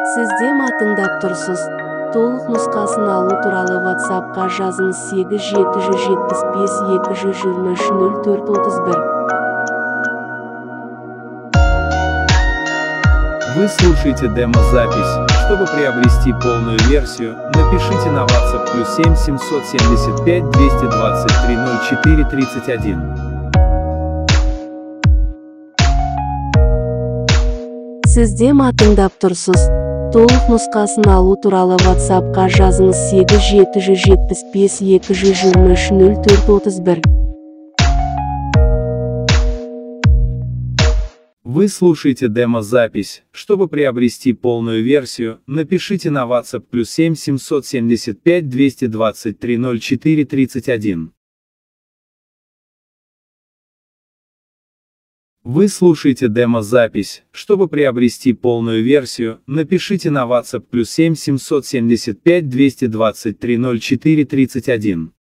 Сіз дем тыңдап тұрсыз. Толық нұсқасын алу туралы WhatsApp-қа жазыңыз 8775-223-0431. Вы слушаете демо-запись. Чтобы приобрести полную версию, напишите на WhatsApp +7 775 223 04 31. Сіз дем тыңдап тұрсыз. Толық нұсқасын алу туралы WhatsApp-қа жазыңыз 8775-223-0431. Вы слушаете демо-запись. Чтобы приобрести полную версию, напишите на WhatsApp +7 775 223 04 31. Вы слушаете демо-запись. Чтобы приобрести полную версию, напишите на WhatsApp +7 775 223 04 31.